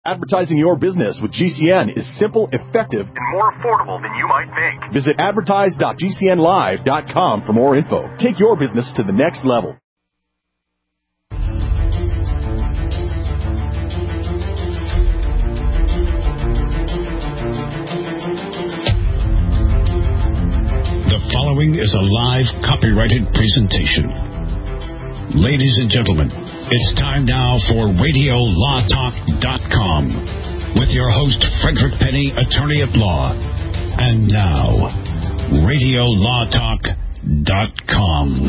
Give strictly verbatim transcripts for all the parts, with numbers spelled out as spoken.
Advertising your business with G C N is simple, effective, and more affordable than you might think. Visit advertise dot g c n live dot com for more info. Take your business to the next level. The following is a live copyrighted presentation. Ladies and gentlemen, it's time now for radio law talk dot com with your host, Frederick Penny, attorney at law. And now, radio law talk dot com.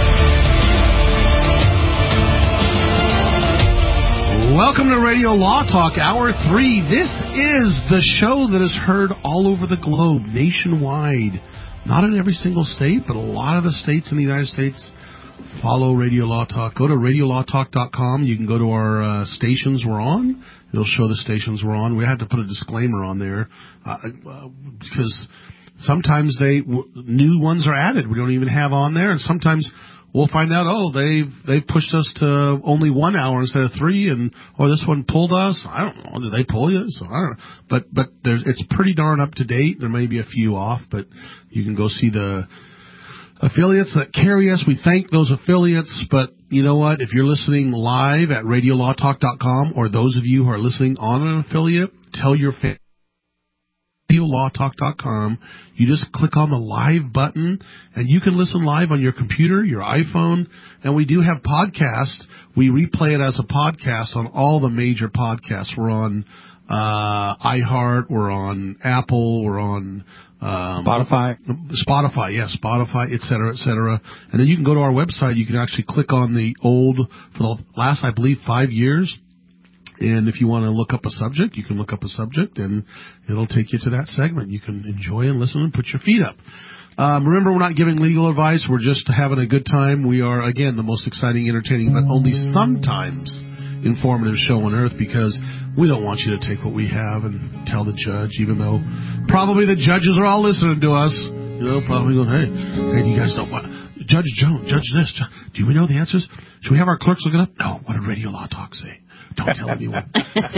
Welcome to Radio Law Talk, Hour three. This is the show that is heard all over the globe, nationwide. Not in every single state, but a lot of the states in the United States follow Radio Law Talk. Go to radio law talk dot com. You can go to our uh, stations we're on. It'll show the stations we're on. We had to put a disclaimer on there uh, uh, because sometimes they w- new ones are added we don't even have on there, and sometimes we'll find out, oh, they've they've pushed us to only one hour instead of three, and or this one pulled us. I don't know. Did they pull you? So I don't know. But but there's it's pretty darn up to date. There may be a few off, but you can go see the affiliates that carry us. We thank those affiliates, but you know what? If you're listening live at radio law talk dot com, or those of you who are listening on an affiliate, tell your family. radio law talk dot com. You just click on the live button, and you can listen live on your computer, your iPhone, and we do have podcasts. We replay it as a podcast on all the major podcasts. We're on uh, iHeart, we're on Apple, we're on Um, Spotify. Spotify, yes, Spotify, et cetera, et cetera. And then you can go to our website. You can actually click on the old, for the last, I believe, five years. And if you want to look up a subject, you can look up a subject, and it'll take you to that segment. You can enjoy and listen and put your feet up. Um, remember, we're not giving legal advice. We're just having a good time. We are, again, the most exciting, entertaining, but only sometimes informative show on earth, because we don't want you to take what we have and tell the judge, even though probably the judges are all listening to us. You know, probably going, hey, hey, do you guys know what? Judge Jones, Judge this. Do we know the answers? Should we have our clerks look it up? No. What did Radio Law Talk say? Don't tell anyone.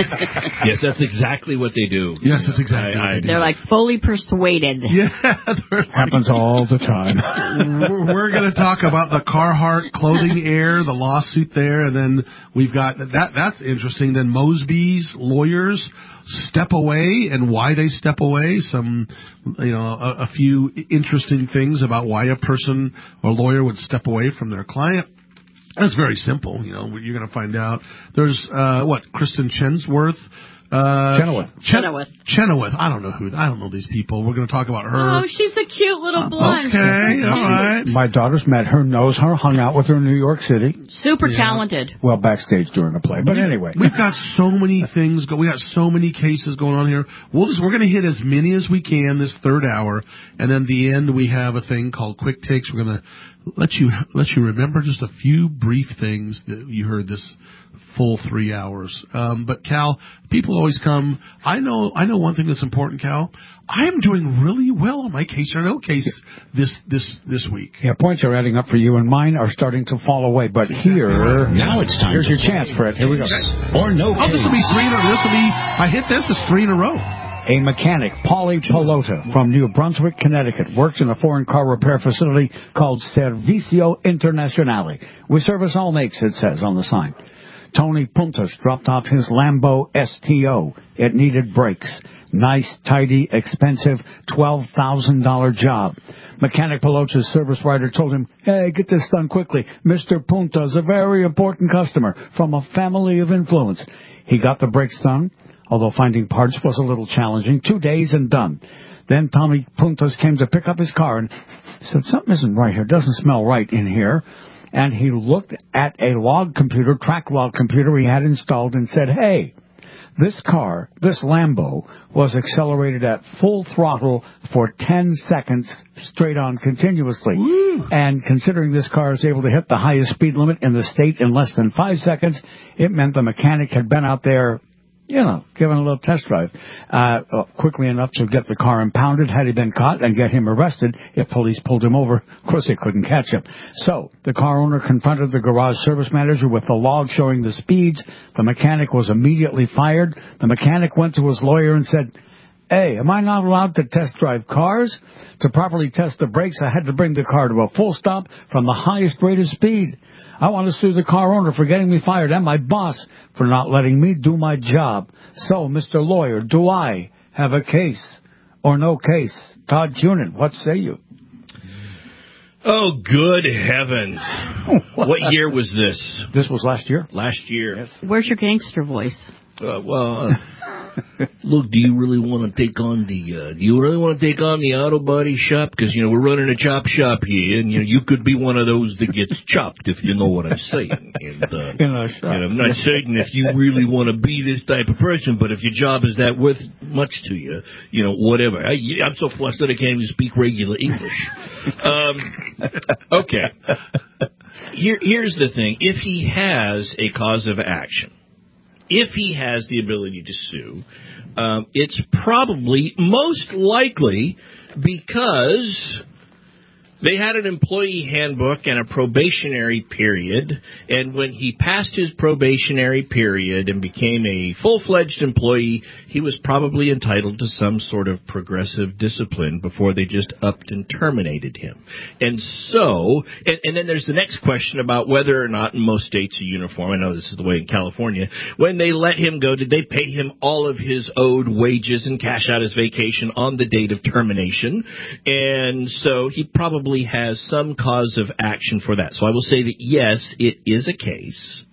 Yes, that's exactly what they do. Yes, that's exactly I, what I, they do. They're like fully persuaded. Yeah. Happens all the time. We're, we're going to talk about the Carhartt clothing air, the lawsuit there, and then we've got, that. that's interesting, then Mosby's lawyers step away and why they step away, some, you know, a, a few interesting things about why a person or lawyer would step away from their client. And it's very simple, you know, you're going to find out. There's, uh, what, Kristen Chensworth? Uh, Chenoweth. Chen- Chenoweth. Chenoweth. I don't know who, I don't know these people. We're going to talk about her. Oh, she's a cute little blonde. Okay, all right. My daughter's met her, knows her, hung out with her in New York City. Super Yeah. talented. Well, backstage during the play. But anyway. We've got so many things, go- we got so many cases going on here. We'll just, we're going to hit as many as we can this third hour, and then at the end we have a thing called Quick Takes. We're going to let you let you remember just a few brief things that you heard this full three hours. Um, but Cal, people always come. I know I know one thing that's important, Cal. I am doing really well on my case or no case this this this week. Yeah, points are adding up for you, and mine are starting to fall away. But here, Now it's time here's to your chance, Fred. Here we go. Or no Oh, this will be three in a This will be. I hit this. It's three in a row. A mechanic, Paulie Pelota, from New Brunswick, Connecticut, works in a foreign car repair facility called Servicio Internazionale. We service all makes, it says on the sign. Tony Puntas dropped off his Lambo S T O. It needed brakes. Nice, tidy, expensive, twelve thousand dollars job. Mechanic Pelota's service writer told him, hey, get this done quickly. Mister Puntas, a very important customer from a family of influence. He got the brakes done, although finding parts was a little challenging. Two days and done. Then Tommy Puntas came to pick up his car and said, something isn't right here. Doesn't smell right in here. And he looked at a log computer, track log computer he had installed, and said, hey, this car, this Lambo, was accelerated at full throttle for ten seconds straight on continuously. Woo. And considering this car is able to hit the highest speed limit in the state in less than five seconds, it meant the mechanic had been out there You know, giving a little test drive. Uh, quickly enough to get the car impounded had he been caught and get him arrested if police pulled him over. Of course, they couldn't catch him. So, the car owner confronted the garage service manager with the log showing the speeds. The mechanic was immediately fired. The mechanic went to his lawyer and said, "Hey, am I not allowed to test drive cars? To properly test the brakes, I had to bring the car to a full stop from the highest rate of speed. I want to sue the car owner for getting me fired and my boss for not letting me do my job. So, Mister Lawyer, do I have a case or no case?" Todd Cunin, what say you? Oh, good heavens. What year was this? This was last year. Last year. Yes. Where's your gangster voice? Uh, well, uh, look, do you really want to take on the, uh, do you really want to take on the auto body shop? Because, you know, we're running a chop shop here, and, you know, you could be one of those that gets chopped, if you know what I'm saying. And, uh, In a shop. and I'm not certain if you really want to be this type of person, but if your job is that worth much to you, you know, whatever. I, I'm so flustered I can't even speak regular English. Um, okay. Here, here's the thing. If he has a cause of action, if he has the ability to sue, um, it's probably most likely because they had an employee handbook and a probationary period, and when he passed his probationary period and became a full-fledged employee, he was probably entitled to some sort of progressive discipline before they just upped and terminated him. And so, and, and then there's the next question about whether or not in most states are uniform. I know this is the way in California. When they let him go, did they pay him all of his owed wages and cash out his vacation on the date of termination? And so he probably has some cause of action for that. So I will say that, yes, it is a case.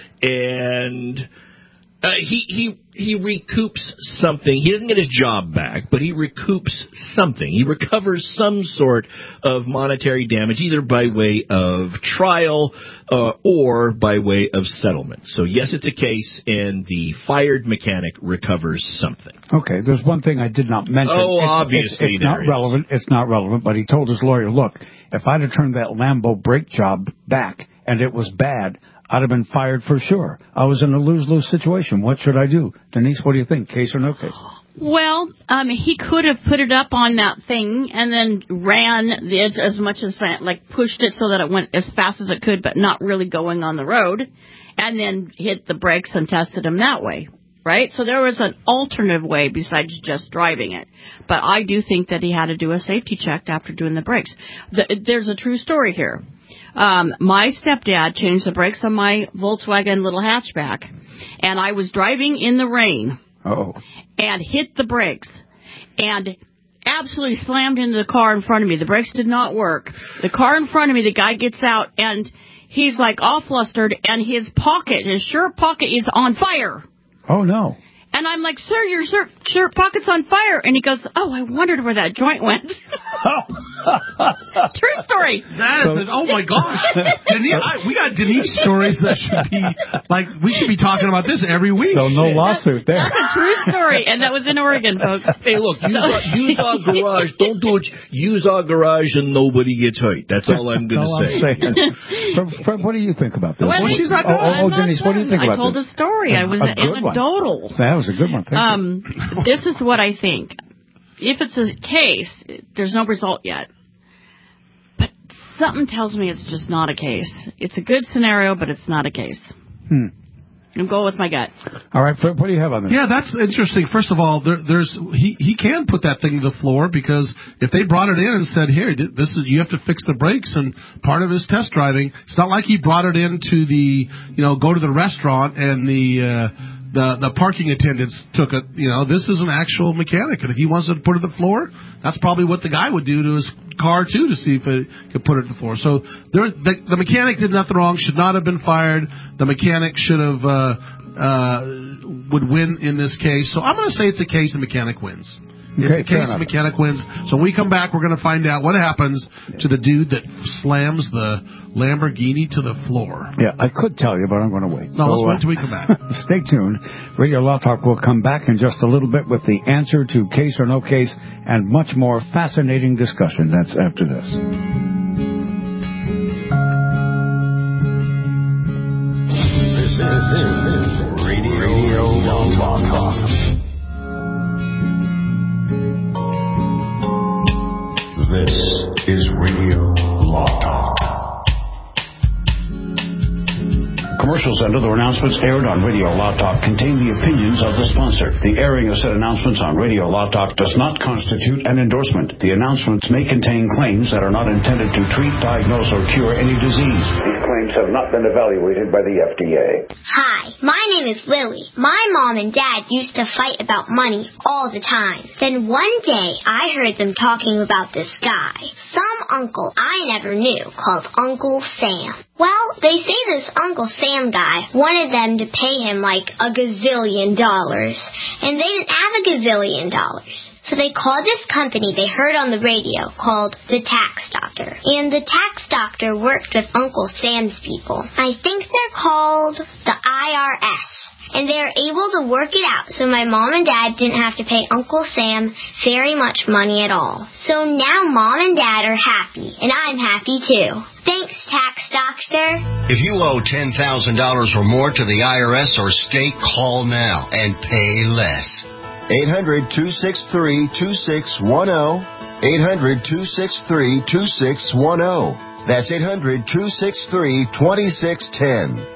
And uh, he, he, he recoups something. He doesn't get his job back, but he recoups something. He recovers some sort of monetary damage, either by way of trial uh, or by way of settlement. So, yes, it's a case, and the fired mechanic recovers something. Okay, there's one thing I did not mention. Oh, it's, obviously It's, it's not there relevant. It's not relevant, but he told his lawyer, look, if I'd have turned that Lambo brake job back and it was bad, I'd have been fired for sure. I was in a lose-lose situation. What should I do? Denise, what do you think? Case or no case? Well, um, he could have put it up on that thing and then ran it as much as that, like pushed it so that it went as fast as it could, but not really going on the road, and then hit the brakes and tested him that way. Right? So there was an alternative way besides just driving it. But I do think that he had to do a safety check after doing the brakes. The, there's a true story here. Um, my stepdad changed the brakes on my Volkswagen little hatchback, and I was driving in the rain. Uh-oh. And hit the brakes and absolutely slammed into the car in front of me. The brakes did not work. The car in front of me, the guy gets out, and he's like all flustered, and his pocket, his shirt pocket is on fire. Oh, no. And I'm like, sir, your shirt, shirt pocket's on fire. And he goes, oh, I wondered where that joint went. True story. That is an, oh, my gosh. Denise, I, we got Denise stories that should be, like, we should be talking about this every week. So no lawsuit there. That's a true story. And that was in Oregon, folks. Hey, look, use, our, use our garage. Don't do it. Use our garage and nobody gets hurt. That's all I'm going to say. Fred, Fred, what do you think about this? Well, Well, she's not oh, done. oh, oh, Denise, what do you think I about told this? a story. I was A good one. anecdotal. That was a good one. Thank Um, this is what I think. If it's a case, there's no result yet. But something tells me it's just not a case. It's a good scenario, but it's not a case. you. Hmm. I'm going with my gut. All right, Fred, what do you have on this? Yeah, that's interesting. First of all, there, there's he he can put that thing to the floor because if they brought it in and said, "Here, this is you have to fix the brakes," and part of his test driving, it's not like he brought it into the you know go to the restaurant and the uh, the the parking attendants took it. You know, this is an actual mechanic, and if he wants to put it to the floor, that's probably what the guy would do to his car too to see if it could put it to the floor. So there, the, the mechanic did nothing wrong. Should not have been fired. The mechanic should have uh, uh, would win in this case. So I'm going to say it's a case. The mechanic wins. Okay, it's a case. The mechanic wins. So when we come back, we're going to find out what happens to the dude that slams the Lamborghini to the floor. Yeah, I could tell you, but I'm going to wait. No, so, let's wait uh, until we come back. Stay tuned. Radio Law Talk will come back in just a little bit with the answer to case or no case and much more fascinating discussion. That's after this. This is Radio Law Talk. commercials and other announcements aired on Radio Law Talk contain the opinions of the sponsor. The airing of said announcements on Radio Law Talk does not constitute an endorsement. The announcements may contain claims that are not intended to treat, diagnose, or cure any disease. These claims have not been evaluated by the F D A. Hi, my name is Lily. My mom and dad used to fight about money all the time. Then one day, I heard them talking about this guy, some uncle I never knew, called Uncle Sam. Well, they say this Uncle Sam guy wanted them to pay him like a gazillion dollars, and they didn't have a gazillion dollars. So they called this company they heard on the radio called the Tax Doctor. And the Tax Doctor worked with Uncle Sam's people. I think they're called the I R S. And they were able to work it out so my mom and dad didn't have to pay Uncle Sam very much money at all. So now mom and dad are happy, and I'm happy too. Thanks, Tax Doctor. If you owe ten thousand dollars or more to the I R S or state, call now and pay less. eight hundred, two six three, two six one zero. eight hundred, two six three, two six one zero. That's eight hundred, two six three, two six one zero.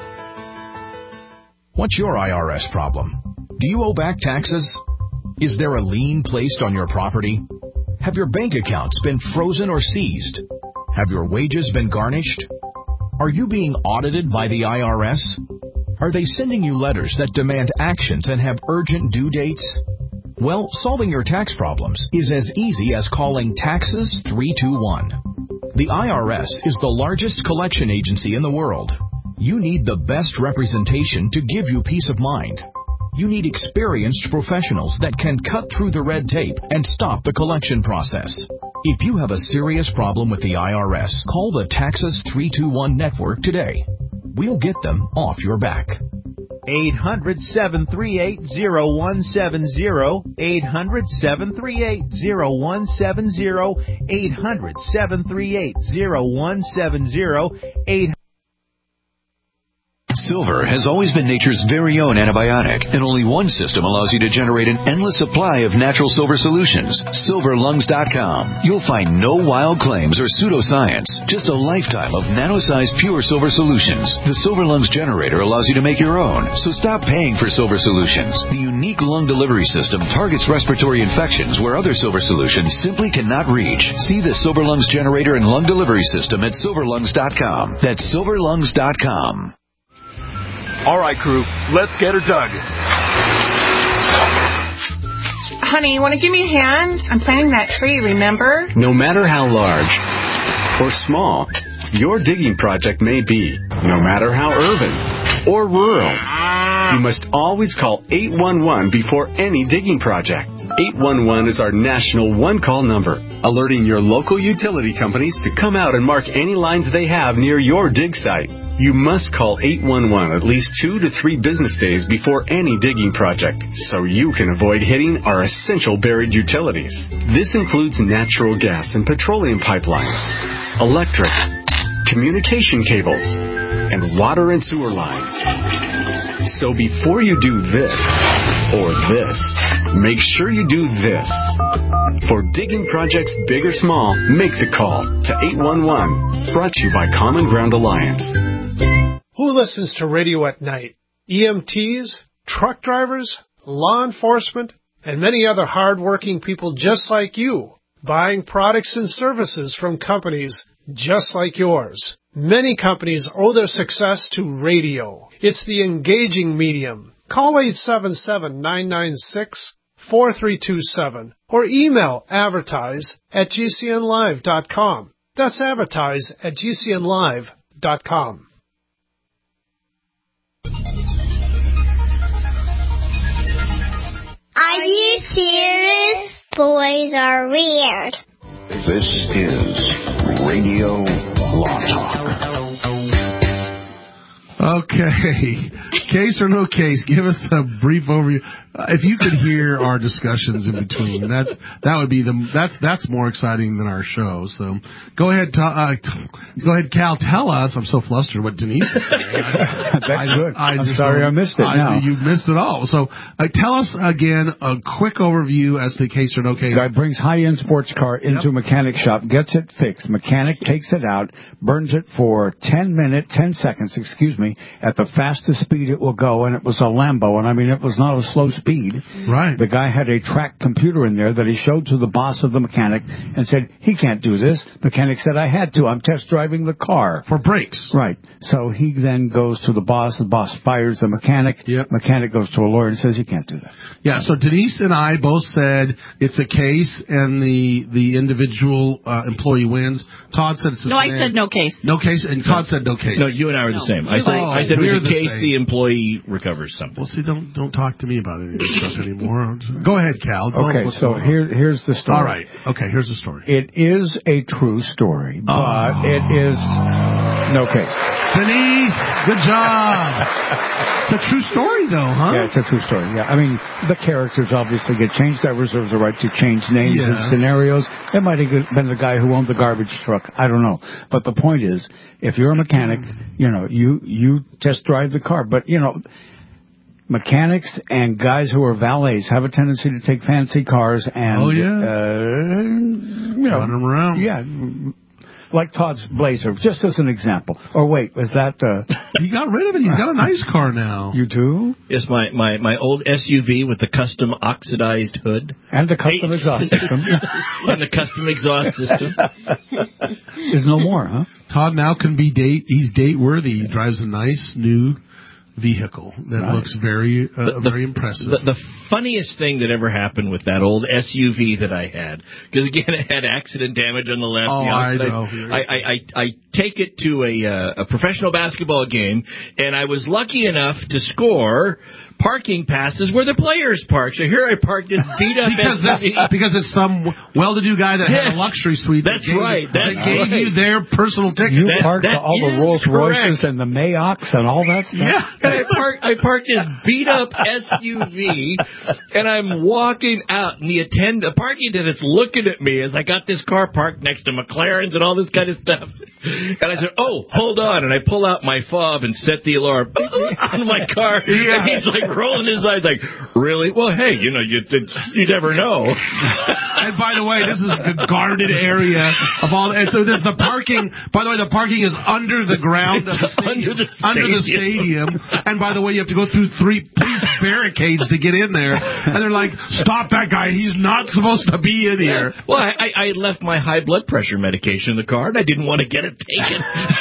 What's your I R S problem? Do you owe back taxes? Is there a lien placed on your property? Have your bank accounts been frozen or seized? Have your wages been garnished? Are you being audited by the I R S? Are they sending you letters that demand actions and have urgent due dates? Well, solving your tax problems is as easy as calling Taxes three two one. The I R S is the largest collection agency in the world. You need the best representation to give you peace of mind. You need experienced professionals that can cut through the red tape and stop the collection process. If you have a serious problem with the I R S, call the Taxes three two one network today. We'll get them off your back. eight hundred, seven three eight, zero one seven zero. eight hundred, seven three eight, zero one seven zero. eight hundred, seven three eight, zero one seven zero. eight hundred Silver has always been nature's very own antibiotic, and only one system allows you to generate an endless supply of natural silver solutions. silver lungs dot com. You'll find no wild claims or pseudoscience, just a lifetime of nano-sized pure silver solutions. The Silver Lungs generator allows you to make your own, so stop paying for silver solutions. The unique lung delivery system targets respiratory infections where other silver solutions simply cannot reach. See the Silver Lungs generator and lung delivery system at silver lungs dot com. That's silver lungs dot com. All right, crew, let's get her dug. Honey, you want to give me a hand? I'm planting that tree, remember? No matter how large or small your digging project may be, no matter how urban or rural, you must always call eight one one before any digging project. eight one one is our national one-call number, alerting your local utility companies to come out and mark any lines they have near your dig site. You must call eight one one at least two to three business days before any digging project, so you can avoid hitting our essential buried utilities. This includes natural gas and petroleum pipelines, electric, communication cables, and water and sewer lines. So before you do this or this, make sure you do this. For digging projects big or small, make the call to eight one one. Brought to you by Common Ground Alliance. Who listens to radio at night? E M Ts, truck drivers, law enforcement, and many other hard-working people just like you, buying products and services from companies just like yours. Many companies owe their success to radio. It's the engaging medium. Call eight seven seven, nine nine six, four three two seven or email advertise at g c n live dot com. That's advertise at g c n live dot com. Are you serious? Boys are weird. This is Radio Law Talk. Okay. Case or no case, give us a brief overview. Uh, if you could hear our discussions in between, that that would be the that's that's more exciting than our show. So go ahead, t- uh, t- go ahead, Cal. Tell us. I'm so flustered. What Denise is saying. I, That's I, good. I I'm just sorry don't- I missed it. I, now You missed it all. So uh, tell us again a quick overview as to case or no case. Guy brings high-end sports car into Yep. a mechanic shop, gets it fixed. Mechanic takes it out, burns it for ten minutes, ten seconds, excuse me, at the fastest speed it will go, and it was a Lambo, and I mean, it was not a slow speed. Right. The guy had a track computer in there that he showed to the boss of the mechanic and said, he can't do this. Mechanic said, I had to. I'm test driving the car. For brakes. Right. So he then goes to the boss. The boss fires the mechanic. Yep. Mechanic goes to a lawyer and says he can't do that. Yeah, so Denise and I both said it's a case and the the individual uh, employee wins. Todd said it's a No, I scenario- said no case. No case, and Todd said no case. No, you and I were the No. same. I You said, like- I said it We're was a the case same. the employee recovers something. Well, see, don't don't talk to me about any of this stuff anymore. Go ahead, Cal. Tell us Okay, what's so going on. here here's the story. All right. Okay, here's the story. It is a true story, but Oh. it is no case. Denise, good job. It's a true story, though, huh? Yeah, it's a true story. Yeah, I mean, the characters obviously get changed. I reserve the right to change names and Yes. scenarios. It might have been the guy who owned the garbage truck. I don't know. But the point is, if you're a mechanic, you know, you, you test drive the car. But, you know, mechanics and guys who are valets have a tendency to take fancy cars and, Oh, yeah. uh, you know, Run 'em around. Yeah. Like Todd's Blazer, just as an example. Or wait, was that, uh, You got rid of it. You got a nice car now. you do? Yes, my, my, my old S U V with the custom oxidized hood. And the custom exhaust system. And the custom exhaust system. Is no more, huh? Todd now can be date. He's date worthy. He drives a nice new vehicle that Right. looks very uh, The- the- very impressive. The, the funniest thing that ever happened with that old S U V that I had, because again it had accident damage on the left. Oh, the I oxidized- know. I, I, I, I take it to a, uh, a professional basketball game, and I was lucky enough to score parking passes where the players park. So here I parked this beat up because S U that's, V. because it's some well-to-do guy that had a Yes. luxury suite. That's that gave, right. That That's gave right. you their personal ticket. You That- parked that all the is Rolls correct. Royces and the Mayocs and all that stuff? Yeah. And I parked, I parked this beat up S U V, and I'm walking out, and the attend, the parking attendant's looking at me as I got this car parked next to McLaren's and all this kind of stuff. And I said, "Oh, hold on!" And I pull out my fob and set the alarm on my car. Yeah. And he's like rolling his eyes, like, "Really? Well, hey, you know, you you never know." And by the way, this is the guarded area of all. And so there's the parking. By the way, the parking is under the ground of the stadium. Under the Under the stadium. stadium. And by the way, you have to go through three police barricades to get in there. And they're like, "Stop that guy! He's not supposed to be in here." Well, I, I I left my high blood pressure medication in the car, and I didn't want to get it taken,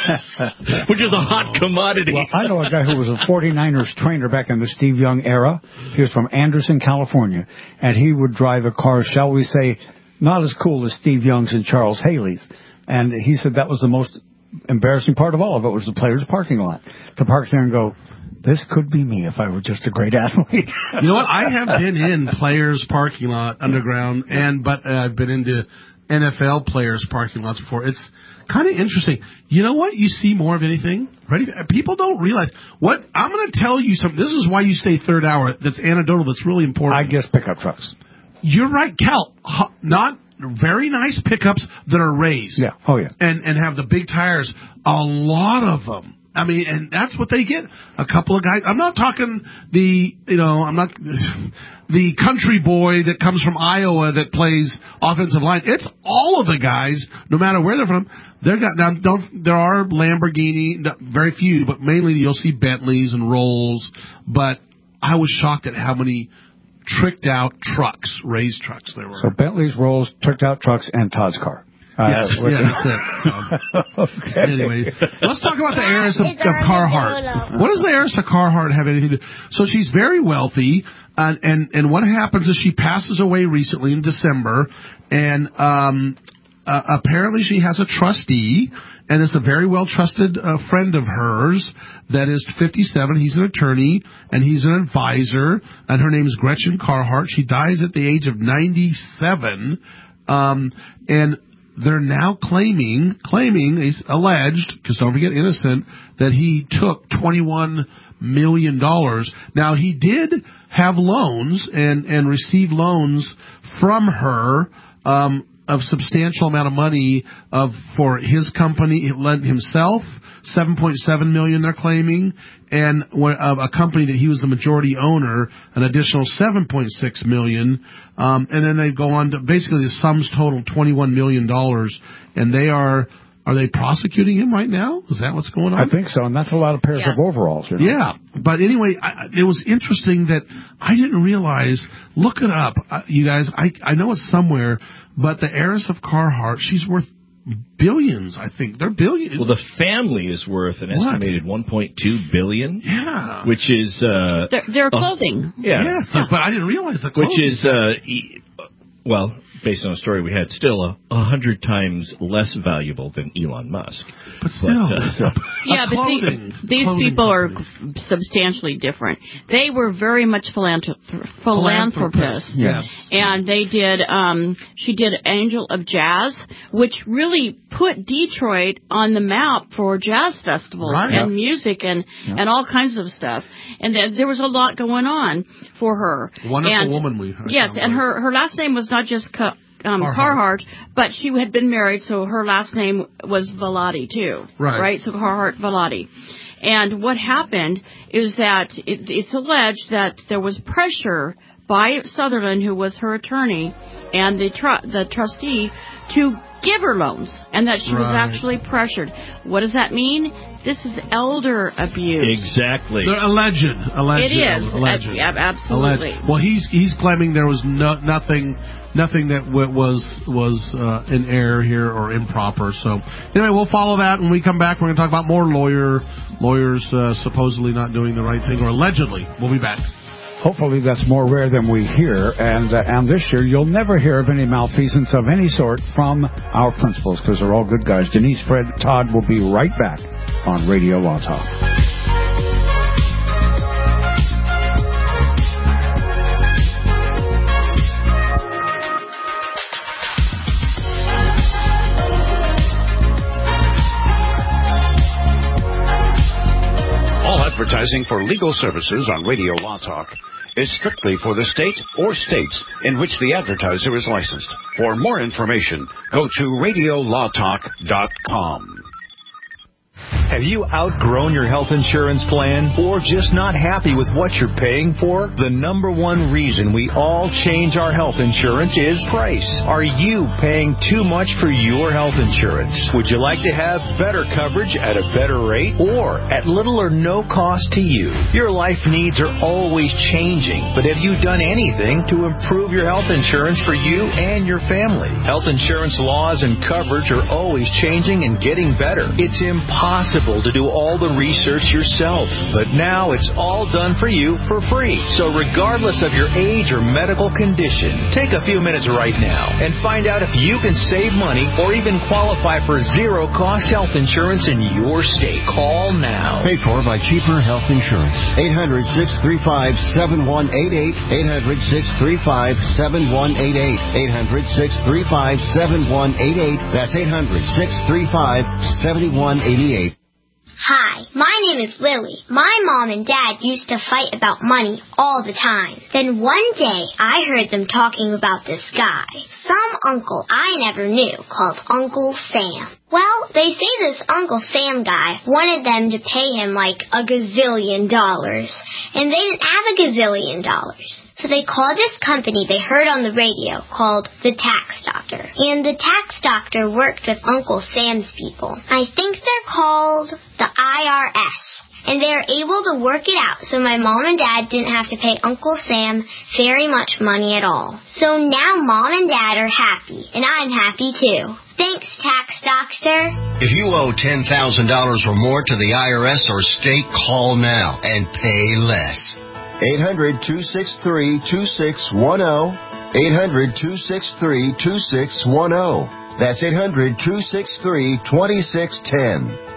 which is a hot commodity. Well, I know a guy who was a forty-niners trainer back in the Steve Young era. He was from Anderson, California, and he would drive a car, shall we say, not as cool as Steve Young's and Charles Haley's. And he said that was the most embarrassing part of all of it, was the players' parking lot. To park there and go, this could be me if I were just a great athlete. You know what? I have been in players' parking lot underground, and but uh, I've been into N F L players' parking lots before. It's kind of interesting. You know what? You see more of anything. Ready? People don't realize what I'm going to tell you. Something. This is why you stay third hour. That's anecdotal. That's really important. I guess pickup trucks. You're right, Cal. Ho- Not very nice pickups that are raised. Yeah. Oh yeah. And and have the big tires. A lot of them. I mean, and that's what they get. A couple of guys. I'm not talking the, you know, I'm not the country boy that comes from Iowa that plays offensive line. It's all of the guys, no matter where they're from. They're got now. Don't there are Lamborghini, very few, but mainly you'll see Bentleys and Rolls. But I was shocked at how many tricked out trucks, raised trucks there were. So Bentley's, Rolls, tricked out trucks, and Todd's car. Uh, Yes, which- yeah, that's it. So, okay. Anyway, let's talk about the heiress of, of Carhartt. What does the heiress of Carhartt have anything to do? So she's very wealthy, and, and, and what happens is she passes away recently in December, and um, uh, apparently she has a trustee, and it's a very well-trusted uh, friend of hers that is fifty-seven. He's an attorney, and he's an advisor, and her name is Gretchen Carhartt. She dies at the age of ninety-seven, um, and they're now claiming, claiming, is alleged, because don't forget innocent, that he took twenty-one million dollars. Now, he did have loans and, and receive loans from her, um, of substantial amount of money of for his company, himself, seven point seven million dollars they're claiming, and uh, a company that he was the majority owner, an additional seven point six million dollars, um, and then they go on to basically the sums total twenty-one million dollars, and they are are they prosecuting him right now? Is that what's going on? I think so, and that's a lot of pairs Yes. of overalls. You know? Yeah, but anyway, I, it was interesting that I didn't realize. Look it up, uh, you guys. I I know it's somewhere, but the heiress of Carhart, she's worth billions. I think they're billions. Well, the family is worth an What? estimated one point two billion. Yeah, which is uh, Their, their clothing. Uh, yeah, yes, but I didn't realize the clothing. which is uh, e- well, based on a story we had, still a, a hundred times less valuable than Elon Musk. But still, But, uh, Yeah, but clothing- the, these clothing people are company. substantially different. They were very much philanthrop- philanthropists. Yes. And they did, um, she did Angel of Jazz, which really put Detroit on the map for jazz festivals Right. and Yeah. music and, Yeah. and all kinds of stuff. And th- there was a lot going on for her. Wonderful and, woman we heard. Yes, and her, her last name was not just Ca- um, Carhart. Carhart, but she had been married, so her last name was Velati too. Right. Right. So Carhart Velati. And what happened is that it, it's alleged that there was pressure by Sutherland, who was her attorney, and the tr- the trustee, to give her loans, and that she was Right. actually pressured. What does that mean? This is elder abuse. Exactly. They're alleged. Alleged. It is. Alleged. Uh, yeah, absolutely. Alleged. Well, he's he's claiming there was no, nothing nothing that w- was was uh, in error here or improper. So anyway, we'll follow that when we come back. We're going to talk about more lawyer lawyers uh, supposedly not doing the right thing, or allegedly. We'll be back. Hopefully that's more rare than we hear, and uh, and this year you'll never hear of any malfeasance of any sort from our principals, because they're all good guys. Denise, Fred, Todd will be right back on Radio Law Talk. All advertising for legal services on Radio Law Talk is strictly for the state or states in which the advertiser is licensed. For more information, go to radio law talk dot com. Have you outgrown your health insurance plan or just not happy with what you're paying for? The number one reason we all change our health insurance is price. Are you paying too much for your health insurance? Would you like to have better coverage at a better rate or at little or no cost to you? Your life needs are always changing, but have you done anything to improve your health insurance for you and your family? Health insurance laws and coverage are always changing and getting better. It's impossible to do all the research yourself, but now it's all done for you for free. So regardless of your age or medical condition, take a few minutes right now and find out if you can save money or even qualify for zero-cost health insurance in your state. Call now. Paid for by Cheaper Health Insurance. eight hundred, six three five, seven one eight eight. eight hundred, six three five, seven one eight eight. eight hundred, six three five, seven one eight eight. That's eight hundred, six three five, seven one eight eight. Hi, my name is Lily. My mom and dad used to fight about money all the time. Then one day, I heard them talking about this guy, some uncle I never knew, called Uncle Sam. Well, they say this Uncle Sam guy wanted them to pay him like a gazillion dollars, and they didn't have a gazillion dollars. So they called this company they heard on the radio called the Tax Doctor. And the Tax Doctor worked with Uncle Sam's people. I think they're called the I R S. And they were able to work it out so my mom and dad didn't have to pay Uncle Sam very much money at all. So now mom and dad are happy, and I'm happy too. Thanks, Tax Doctor. If you owe ten thousand dollars or more to the I R S or state, call now and pay less. eight hundred, two six three, two six one zero. eight hundred, two six three, two six one zero. That's eight hundred, two six three, two six one zero.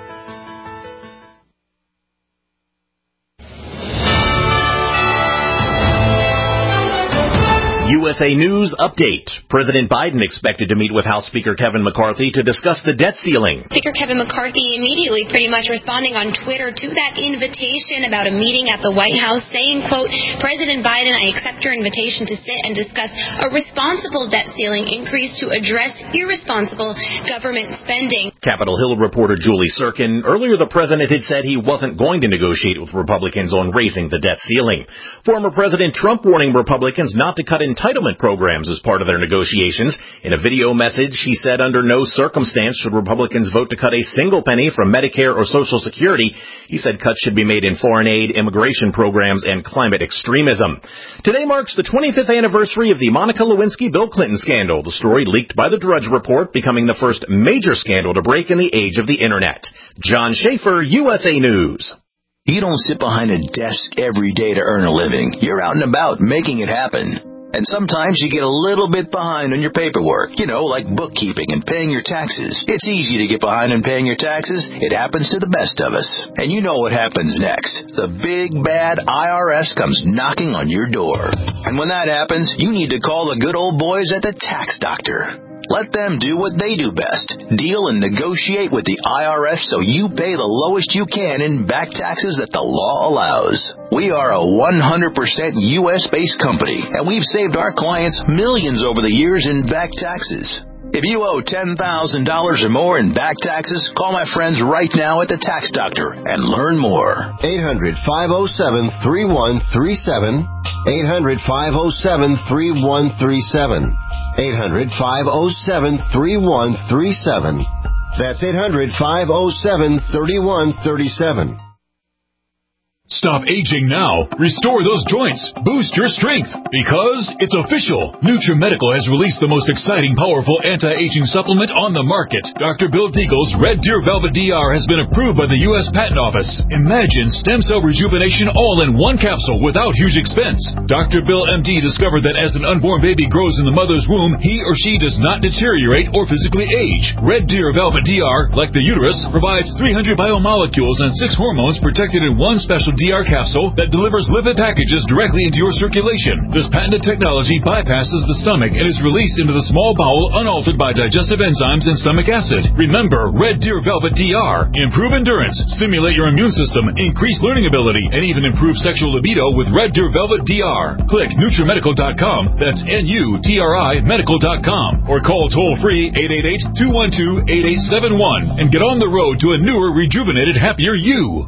U S A News Update. President Biden expected to meet with House Speaker Kevin McCarthy to discuss the debt ceiling. Speaker Kevin McCarthy immediately pretty much responding on Twitter to that invitation about a meeting at the White House, saying, quote, President Biden, I accept your invitation to sit and discuss a responsible debt ceiling increase to address irresponsible government spending. Capitol Hill reporter Julie Sirkin. Earlier, the president had said he wasn't going to negotiate with Republicans on raising the debt ceiling. Former President Trump warning Republicans not to cut entitlement programs as part of their negotiations. In a video message, he said under no circumstance should Republicans vote to cut a single penny from Medicare or Social Security. He said cuts should be made in foreign aid, immigration programs, and climate extremism. Today marks the twenty-fifth anniversary of the Monica Lewinsky-Bill Clinton scandal, the story leaked by the Drudge Report becoming the first major scandal to break in the age of the Internet. John Schaefer, U S A News. You don't sit behind a desk every day to earn a living. You're out and about making it happen. And sometimes you get a little bit behind on your paperwork, you know, like bookkeeping and paying your taxes. It's easy to get behind on paying your taxes. It happens to the best of us. And you know what happens next. The big, bad I R S comes knocking on your door. And when that happens, you need to call the good old boys at the Tax Doctor. Let them do what they do best. Deal and negotiate with the I R S so you pay the lowest you can in back taxes that the law allows. We are a one hundred percent U S-based company, and we've saved our clients millions over the years in back taxes. If you owe ten thousand dollars or more in back taxes, call my friends right now at the Tax Doctor and learn more. eight hundred, five oh seven, three one three seven. eight hundred, five oh seven, three one three seven. eight hundred, five oh seven, three one three seven. That's eight hundred, five oh seven, three one three seven. Stop aging now. Restore those joints. Boost your strength. Because it's official. NutriMedical has released the most exciting, powerful anti-aging supplement on the market. Doctor Bill Deagle's Red Deer Velvet D R has been approved by the U S Patent Office. Imagine stem cell rejuvenation all in one capsule without huge expense. Doctor Bill M D discovered that as an unborn baby grows in the mother's womb, he or she does not deteriorate or physically age. Red Deer Velvet D R, like the uterus, provides three hundred biomolecules and six hormones protected in one special D R capsule that delivers lipid packages directly into your circulation. This patented technology bypasses the stomach and is released into the small bowel unaltered by digestive enzymes and stomach acid. Remember, Red Deer Velvet D R. Improve endurance, stimulate your immune system, increase learning ability, and even improve sexual libido with Red Deer Velvet D R. Click NutriMedical dot com, that's N U T R I medical dot com, or call toll-free eight eight eight, two one two, eight eight seven one and get on the road to a newer, rejuvenated, happier you.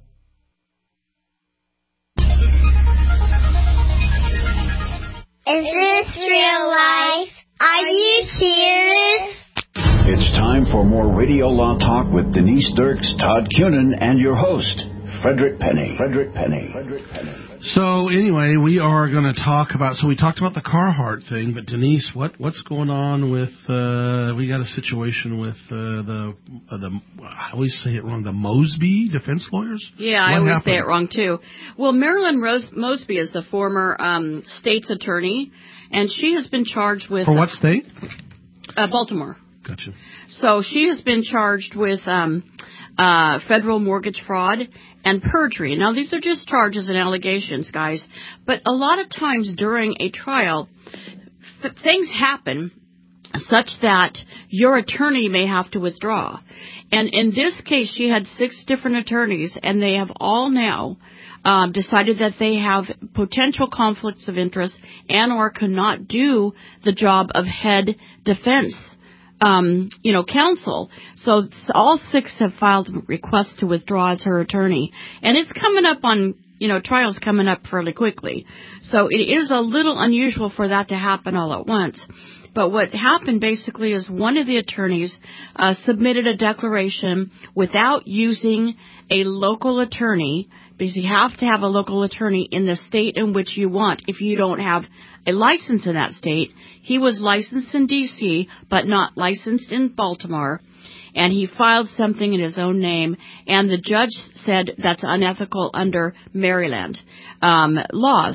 Is this real life? Are you serious? It's time for more Radio Law Talk with Denise Dirks, Todd Cunin, and your host, Frederick Penny. Frederick Penny. Frederick Penny. So anyway, we are going to talk about. So we talked about the Carhartt thing, but Denise, what what's going on with? Uh, we got a situation with uh, the uh, the I always say it wrong. The Mosby defense lawyers. Yeah, what I always happened? say it wrong too. Well, Marilyn Rose Mosby is the former um, state's attorney, and she has been charged with for what state? Uh, Baltimore. Gotcha. So she has been charged with um, uh, federal mortgage fraud and perjury. Now, these are just charges and allegations, guys. But a lot of times during a trial, f- things happen such that your attorney may have to withdraw. And in this case, she had six different attorneys, and they have all now um, decided that they have potential conflicts of interest and or cannot do the job of head defense Um, you know, counsel. So all six have filed requests to withdraw as her attorney. And it's coming up on, you know, trials coming up fairly quickly. So it is a little unusual for that to happen all at once. But what happened basically is one of the attorneys uh, submitted a declaration without using a local attorney, because you have to have a local attorney in the state in which you want if you don't have a license in that state. He was licensed in D C, but not licensed in Baltimore, and he filed something in his own name, and the judge said that's unethical under Maryland um, laws.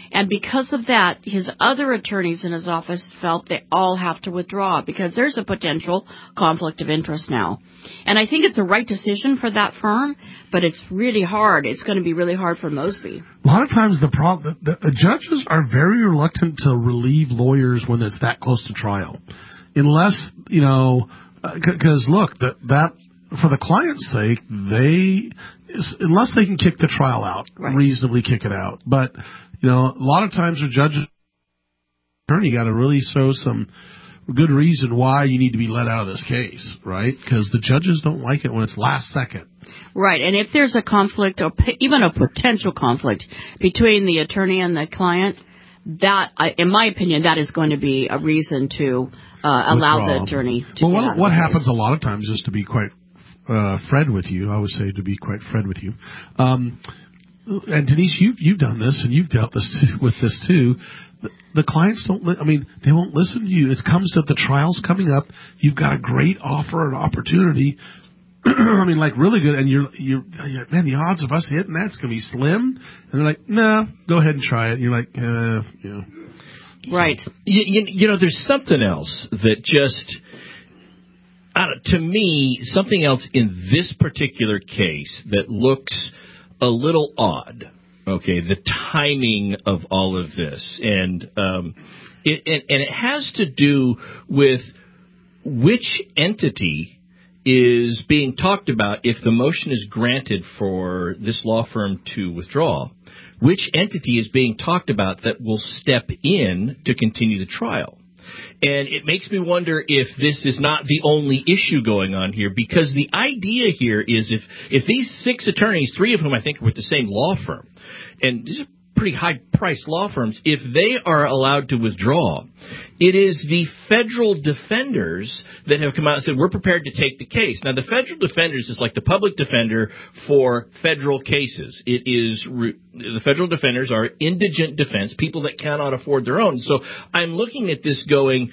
And because of that, his other attorneys in his office felt they all have to withdraw because there's a potential conflict of interest now. And I think it's the right decision for that firm, but it's really hard. It's going to be really hard for Mosby. A lot of times the, problem, the, the judges are very reluctant to relieve lawyers when it's that close to trial. Unless, you know, because uh, look, that, that for the client's sake, they, unless they can kick the trial out, right. reasonably kick it out. But, you know, a lot of times the judge's attorney got to really show some good reason why you need to be let out of this case, right? Because the judges don't like it when it's last second. Right, and if there's a conflict or even a potential conflict between the attorney and the client, that, in my opinion, that is going to be a reason to uh, allow the attorney to Well, get what, out of what the happens case. a lot of times is to be quite uh, Fred with you. I would say to be quite Fred with you. Um, and Denise, you've, you've done this, and you've dealt this too, with this too. The, the clients don't, li- I mean, they won't listen to you. It comes to the trials coming up. You've got a great offer and opportunity. I mean, like really good, and you're, you're, you're, man, the odds of us hitting that's going to be slim. And they're like, no, go ahead and try it. And you're like, uh, you know. Right. You, you, you know, there's something else that just, I don't, to me, something else in this particular case that looks a little odd. Okay, the timing of all of this, and um, it, and, and it has to do with which entity is being talked about if the motion is granted for this law firm to withdraw. Which entity is being talked about that will step in to continue the trial? And it makes me wonder if this is not the only issue going on here, because the idea here is if, if these six attorneys, three of whom I think are with the same law firm, and these are pretty high-priced law firms, if they are allowed to withdraw, it is the federal defenders that have come out and said, we're prepared to take the case. Now, the federal defenders is like the public defender for federal cases. It is, the federal defenders are indigent defense, people that cannot afford their own. So I'm looking at this going,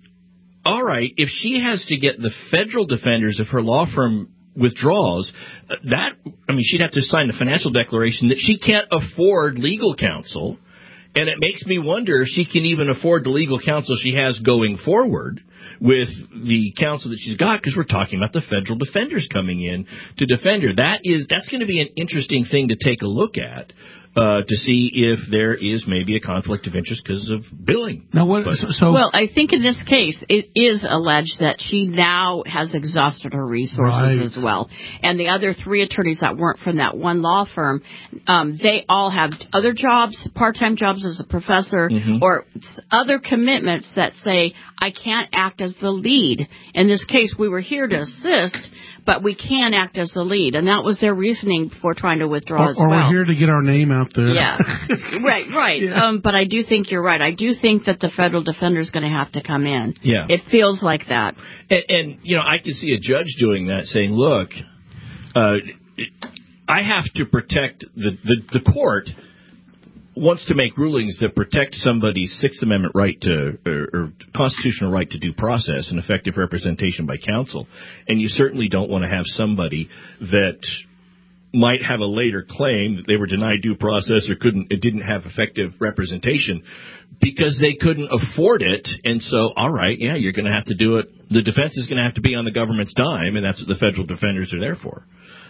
all right, if she has to get the federal defenders if her law firm withdraws, that, I mean, she'd have to sign the financial declaration that she can't afford legal counsel, and it makes me wonder if she can even afford the legal counsel she has going forward with the counsel that she's got, because we're talking about the federal defenders coming in to defend her. That is, that's going to be an interesting thing to take a look at. Uh, to see if there is maybe a conflict of interest because of billing. Now, what, so, so well, I think in this case, it is alleged that she now has exhausted her resources right. as well. And the other three attorneys that weren't from that one law firm, um, they all have other jobs, part-time jobs as a professor, mm-hmm. or other commitments that say, I can't act as the lead. In this case, we were here to assist, but we can act as the lead. And that was their reasoning for trying to withdraw or, as well. Or we're here to get our name out there. Yeah, right, right. Yeah. Um, but I do think you're right. I do think that the federal defender is going to have to come in. Yeah. It feels like that. And, and, you know, I can see a judge doing that, saying, look, uh, I have to protect the, the, the court wants to make rulings that protect somebody's Sixth Amendment right to, or, or constitutional right to due process and effective representation by counsel. And you certainly don't want to have somebody that might have a later claim that they were denied due process or couldn't, it didn't have effective representation because they couldn't afford it. And so, all right, yeah, you're going to have to do it. The defense is going to have to be on the government's dime, and that's what the federal defenders are there for.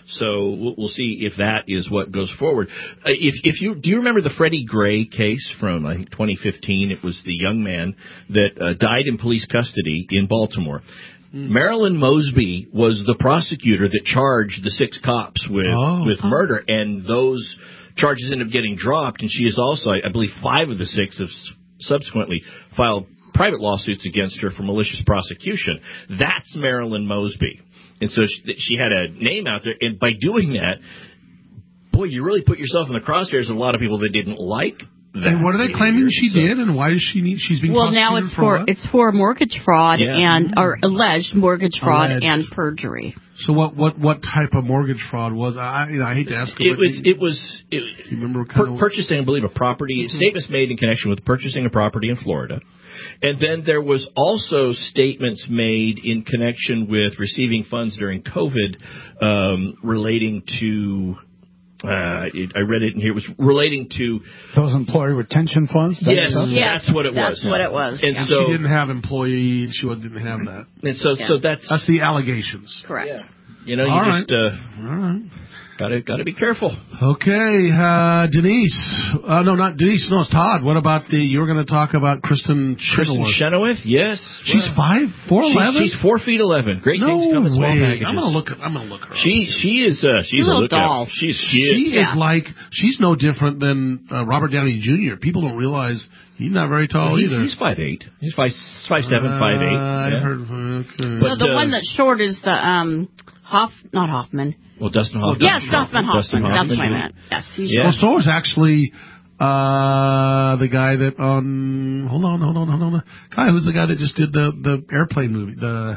So we'll see if that is what goes forward. Uh, if, if you do you remember the Freddie Gray case from I think twenty fifteen? It was the young man that uh, died in police custody in Baltimore. Mm. Marilyn Mosby was the prosecutor that charged the six cops with oh. with murder, and those charges ended up getting dropped. And she is also, I believe, five of the six have subsequently filed private lawsuits against her for malicious prosecution. That's Marilyn Mosby. And so she, she had a name out there, and by doing that, boy, you really put yourself in the crosshairs of a lot of people that didn't like that. And what are they claiming she so. did, and why does she need? She's being well now it's for, for it's for mortgage fraud yeah. and or alleged mortgage fraud alleged. and perjury. So what what what type of mortgage fraud was? I you know, I hate to ask. It was it was it, you remember per, of, purchasing, I believe, a property. Mm-hmm. Statements made in connection with purchasing a property in Florida. And then there was also statements made in connection with receiving funds during COVID um, relating to Uh, it, I read it in here. It was relating to those employee retention funds. That yes, stuff? yes, that's what it that's was. That's what it was. And yeah. so she didn't have employee. She didn't have that. And so, Yeah. so that's that's the allegations. Correct. Yeah. You know, All you right. just uh, All right. gotta gotta be careful. Okay, uh, Denise. Uh, no, not Denise. No, it's Todd. What about the? You were going to talk about Kristen Kristen Chenoweth. Chenoweth, yes, She's well, five, four eleven. She's, she's four feet eleven. Great no things come in small way. packages. I'm going to look. I'm going to look her. She she is uh, she's a a little lookout. doll. She's She cute. is Yeah. like she's no different than uh, Robert Downey Junior People don't realize he's not very tall he's, either. He's five eight. He's five five seven, five eight. I Yeah. heard. Okay. But, no, the uh, one that's short is the um Hoff, not Hoffman. Well, Dustin Hoffman. Yes, Dustin Hoffman. Dustin That's Hoffman. what I meant. Yes, he's Yeah. Well, so is actually uh, the guy that on. Hold on, hold on, hold on. Guy who's the guy that just did the the airplane movie. The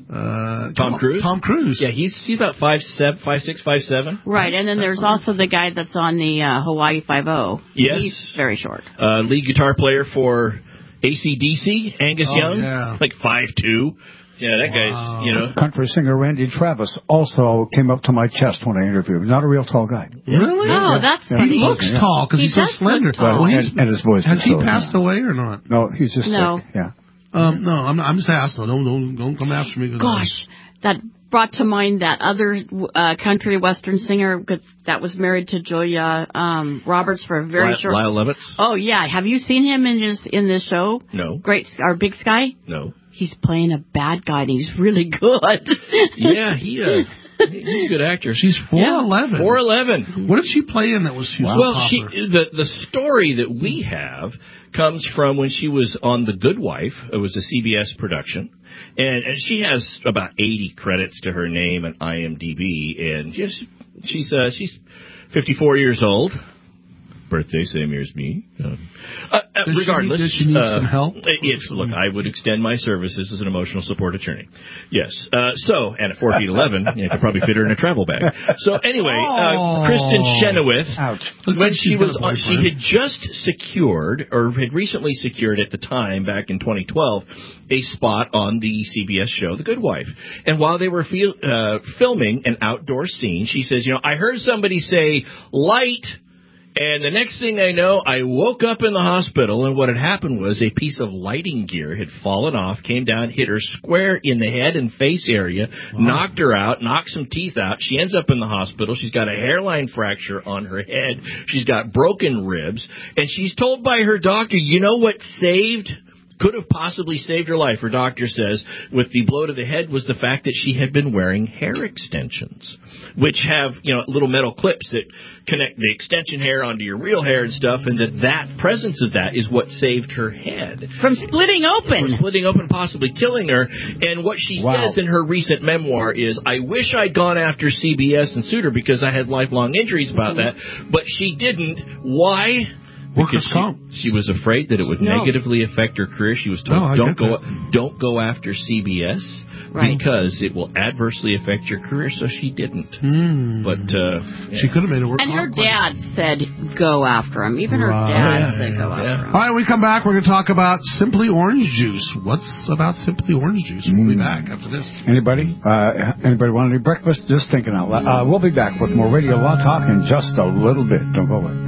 uh, Tom Cruise. Tom Cruise. Yeah, he's he's about five seven, five six, five seven. right. And then there's also the guy that's on the uh, Hawaii Five-O. Yes. He's very short. Uh, lead guitar player for A C D C, Angus Oh, Young, yeah. like five two. Yeah, that Wow. guy's, you know. Country singer Randy Travis also came up to my chest when I interviewed him. Not a real tall guy. Really? Oh, that's Yeah, He funny. looks Yeah. tall because He he's so does look slender. tall. Well, he's, and, and his voice. has was he so- passed away or not? No, he's just No. sick. Yeah. Um, no, I'm, I'm just asking. Don't don't don't come after me. 'cause Gosh, that brought to mind that other uh, country western singer that was married to Julia um, Roberts for a very Lyle, short. Lyle Lovitz? Oh yeah, have you seen him in his in this show? No. Great, our Big Sky. No. He's playing a bad guy and he's really good. Yeah, he uh, he's a good actor. She's four eleven. four eleven. What did she play in that was she was so Well, she, popular? the the story that we have comes from when she was on The Good Wife. It was a C B S production, and, and she has about eighty credits to her name on I M D B. And yes, she's uh, she's fifty-four years old. Birthday same year as me. Uh, uh, Does she regardless, need- does she need uh, some help? If, look, I would extend my services as an emotional support attorney. Yes. Uh, so, and at four feet eleven, you could probably fit her in a travel bag. So anyway, uh, Oh. Kristen Chenoweth, Ouch. Looks when like she she's got was a on, she boyfriend. had just secured, or had recently secured at the time, back in twenty twelve, a spot on the C B S show The Good Wife. And while they were feel, uh, filming an outdoor scene, she says, you know, I heard somebody say, light. And the next thing I know, I woke up in the hospital, and what had happened was a piece of lighting gear had fallen off, came down, hit her square in the head and face area, wow. knocked her out, knocked some teeth out. She ends up in the hospital. She's got a hairline fracture on her head. She's got broken ribs. And she's told by her doctor, you know what saved could have possibly saved her life, her doctor says, with the blow to the head was the fact that she had been wearing hair extensions, which have, you know, little metal clips that connect the extension hair onto your real hair and stuff, and that that presence of that is what saved her head. From splitting open. From splitting open, possibly killing her. And what she Wow. says in her recent memoir is, I wish I'd gone after C B S and sued her because I had lifelong injuries about that, but she didn't. Why? Workers' Because comp. she, she was afraid that it would No. negatively affect her career. She was told, No, I don't get go that. don't go after C B S Right. because it will adversely affect your career, so she didn't. Hmm. But uh, She could have made it work. And her dad said, go after him. Even her Right. dad Yeah, said, go yeah. after him. All right, we come back. We're going to talk about Simply Orange Juice. What's about Simply Orange Juice? We'll be back after this. Anybody? Uh, anybody want any breakfast? Just thinking out loud. Uh, we'll be back with more Radio Law Talk in just a little bit. Don't go away.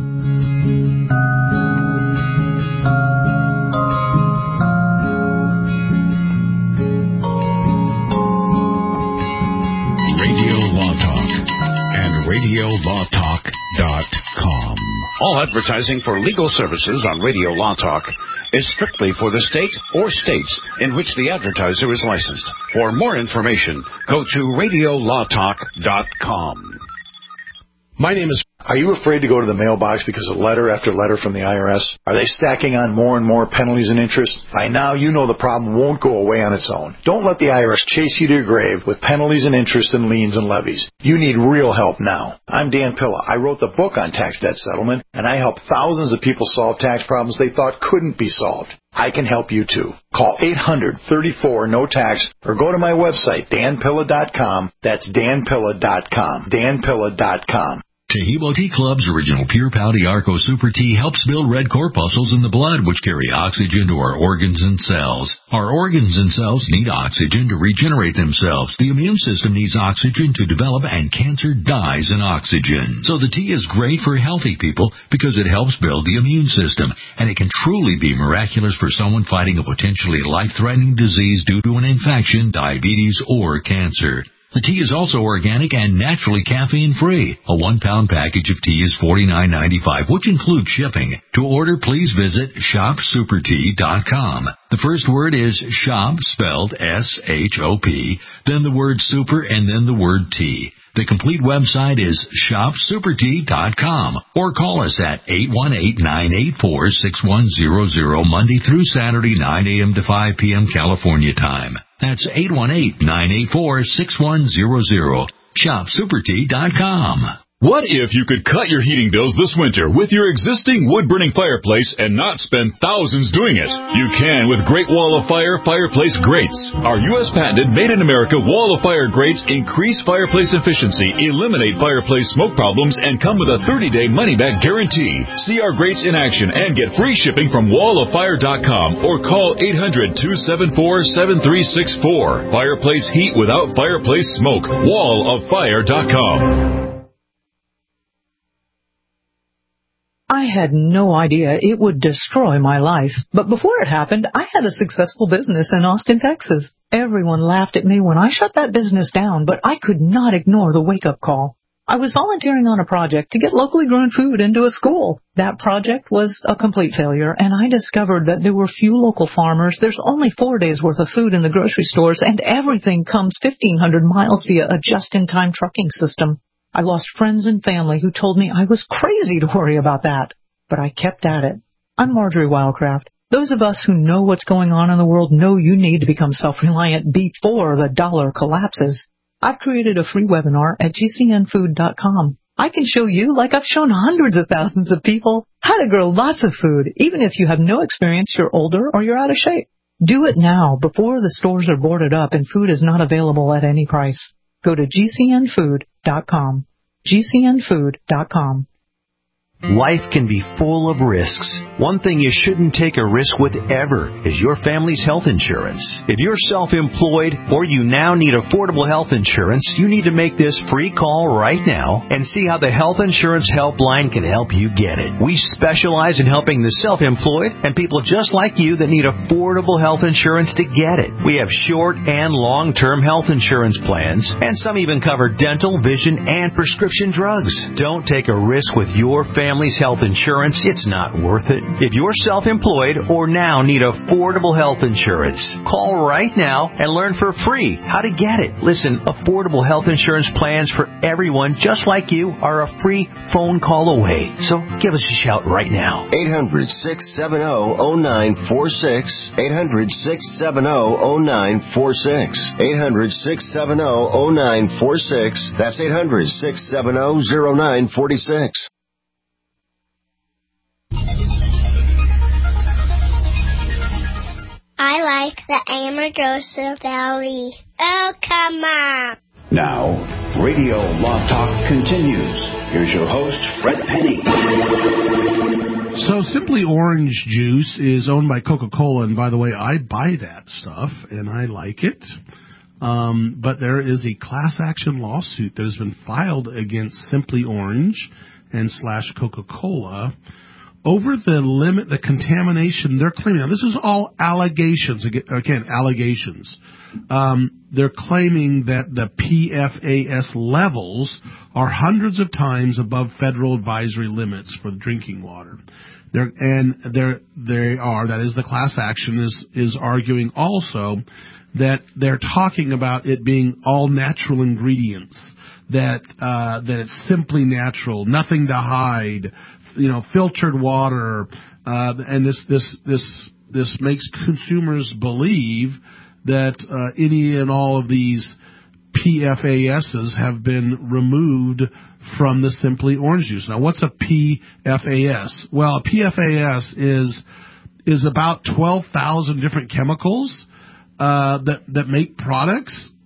Radio Law Talk and radio law talk dot com. All advertising for legal services on Radio Law Talk is strictly for the state or states in which the advertiser is licensed. For more information, go to radio law talk dot com. My name is... Are you afraid to go to the mailbox because of letter after letter from the I R S? Are they stacking on more and more penalties and interest? By now, you know the problem won't go away on its own. Don't let the I R S chase you to your grave with penalties and interest and liens and levies. You need real help now. I'm Dan Pilla. I wrote the book on tax debt settlement, and I help thousands of people solve tax problems they thought couldn't be solved. I can help you too. Call eight hundred, thirty-four, no tax or go to my website, dan pilla dot com. That's dan pilla dot com. dan pilla dot com. Tehebo Tea Club's original Pure Pouty Arco Super Tea helps build red corpuscles in the blood, which carry oxygen to our organs and cells. Our organs and cells need oxygen to regenerate themselves. The immune system needs oxygen to develop, and cancer dies in oxygen. So the tea is great for healthy people because it helps build the immune system, and it can truly be miraculous for someone fighting a potentially life-threatening disease due to an infection, diabetes, or cancer. The tea is also organic and naturally caffeine-free. A one-pound package of tea is forty-nine ninety-five, which includes shipping. To order, please visit shop super tea dot com. The first word is shop, spelled S H O P, then the word super, and then the word tea. The complete website is shop super tea dot com, or call us at eight one eight, nine eight four, six one zero zero, Monday through Saturday, nine a.m. to five p.m. California time. That's eight one eight, nine eight four, six one zero zero. shop super tea dot com. What if you could cut your heating bills this winter with your existing wood-burning fireplace and not spend thousands doing it? You can with Great Wall of Fire fireplace grates. Our U S patented made-in-America Wall of Fire grates increase fireplace efficiency, eliminate fireplace smoke problems, and come with a thirty-day money-back guarantee. See our grates in action and get free shipping from wall of fire dot com or call eight hundred, two seven four, seven three six four. Fireplace heat without fireplace smoke. wall of fire dot com. I had no idea it would destroy my life, but before it happened, I had a successful business in Austin, Texas. Everyone laughed at me when I shut that business down, but I could not ignore the wake-up call. I was volunteering on a project to get locally grown food into a school. That project was a complete failure, and I discovered that there were few local farmers, there's only four days' worth of food in the grocery stores, and everything comes fifteen hundred miles via a just-in-time trucking system. I lost friends and family who told me I was crazy to worry about that, but I kept at it. I'm Marjorie Wildcraft. Those of us who know what's going on in the world know you need to become self-reliant before the dollar collapses. I've created a free webinar at G C N food dot com. I can show you, like I've shown hundreds of thousands of people, how to grow lots of food, even if you have no experience, you're older, or you're out of shape. Do it now before the stores are boarded up and food is not available at any price. Go to G C N food dot com. G C N food dot com. Life can be full of risks. One thing you shouldn't take a risk with ever is your family's health insurance. If you're self-employed or you now need affordable health insurance, you need to make this free call right now and see how the Health Insurance Helpline can help you get it. We specialize in helping the self-employed and people just like you that need affordable health insurance to get it. We have short and long-term health insurance plans, and some even cover dental, vision, and prescription drugs. Don't take a risk with your family. Family's health insurance, it's not worth it. If you're self-employed or now need affordable health insurance, call right now and learn for free how to get it. Listen, affordable health insurance plans for everyone just like you are a free phone call away. So give us a shout right now. eight hundred, six seven zero, zero nine four six. eight hundred, six seven zero, zero nine four six. eight hundred, six seven zero, zero nine four six. That's eight hundred, six seven zero, zero nine four six. I like the Amargosa Valley. Oh, come on. Now, Radio Law Talk continues. Here's your host, Fred Penny. So Simply Orange Juice is owned by Coca-Cola, and by the way, I buy that stuff, and I like it. Um, but there is a class action lawsuit that has been filed against Simply Orange and slash Coca-Cola over the limit, the contamination they're claiming. Now, this is all allegations. Again, allegations. Um, they're claiming that the P F A S levels are hundreds of times above federal advisory limits for drinking water. They're, and they're, they are, that is the class action, is, is arguing also that they're talking about it being all natural ingredients, that, uh, that it's simply natural, nothing to hide, you know, filtered water, uh, and this, this, this, this makes consumers believe that, uh, any and all of these P F A S's have been removed from the Simply Orange Juice. Now, what's a P F A S? Well, a P F A S is, is about twelve thousand different chemicals, uh, that, that make products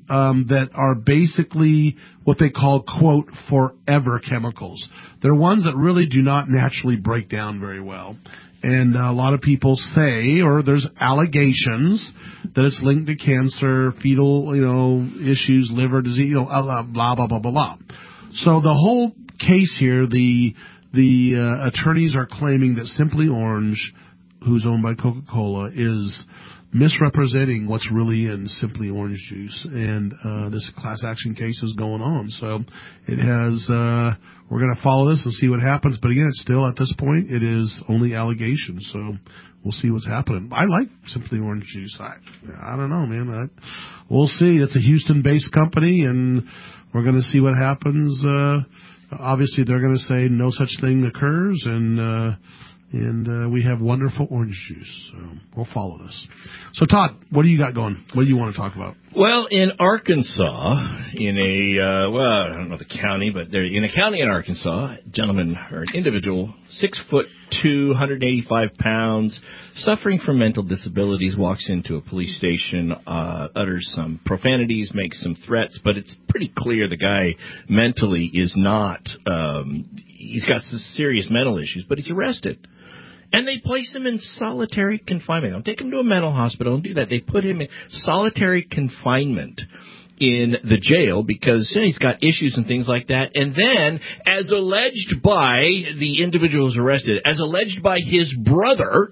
um, that are basically what they call, quote, forever chemicals. They're ones that really do not naturally break down very well. And a lot of people say, or there's allegations, that it's linked to cancer, fetal, you know, issues, liver disease, you know, blah, blah, blah, blah, blah. So the whole case here, the the uh, attorneys are claiming that Simply Orange, who's owned by Coca-Cola, is misrepresenting what's really in Simply Orange juice, and uh, this class action case is going on. So it has. Uh, we're going to follow this and see what happens. But again, it's still at this point, it is only allegations. So we'll see what's happening. I like Simply Orange juice. I, I don't know, man. I, we'll see. It's a Houston-based company, and we're going to see what happens. Uh, obviously, they're going to say no such thing occurs, and. Uh, And uh, we have wonderful orange juice, so we'll follow this. So, Todd, what do you got going? What do you want to talk about? Well, in Arkansas, in a, uh, well, I don't know the county, but there, in a county in Arkansas, a gentleman or an individual, six foot two, one hundred eighty-five pounds, suffering from mental disabilities, walks into a police station, uh, utters some profanities, makes some threats, but it's pretty clear the guy mentally is not, um, he's got some serious mental issues, but he's arrested. And they place him in solitary confinement. Don't take him to a mental hospital. Don't do that. They put him in solitary confinement in the jail because you know, he's got issues and things like that. And then, as alleged by the individual who's arrested, as alleged by his brother,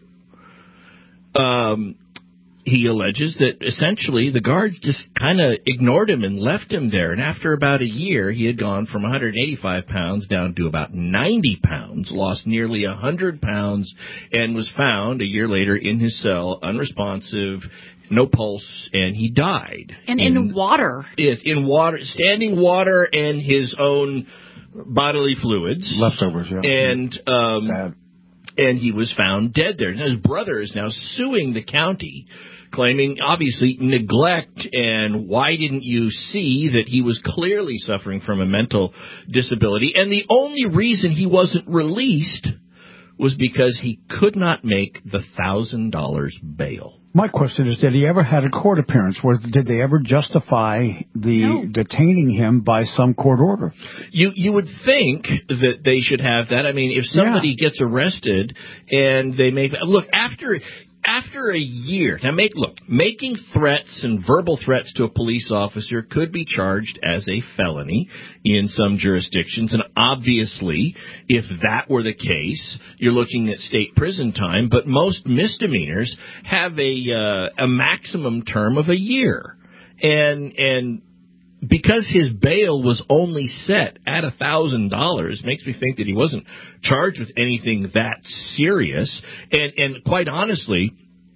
um, he alleges that essentially the guards just kind of ignored him and left him there. And after about a year, he had gone from one hundred eighty-five pounds down to about ninety pounds, lost nearly one hundred pounds, and was found a year later in his cell, unresponsive, no pulse, and he died. And in, in water. Yes, in water, standing water and his own bodily fluids. Leftovers, yeah. And, um, Sad. And he was found dead there. Now, his brother is now suing the county, claiming, obviously, neglect and why didn't you see that he was clearly suffering from a mental disability. And the only reason he wasn't released was because he could not make the one thousand dollars bail. My question is, did he ever had a court appearance? Was, did they ever justify the No. detaining him by some court order? You you would think that they should have that. I mean, if somebody Yeah. gets arrested and they make look after after a year. Now, make look making threats and verbal threats to a police officer could be charged as a felony in some jurisdictions, and obviously, if that were the case, you're looking at state prison time. But most misdemeanors have a uh, a maximum term of a year, and and. Because his bail was only set at a thousand dollars, makes me think that he wasn't charged with anything that serious. And, and quite honestly,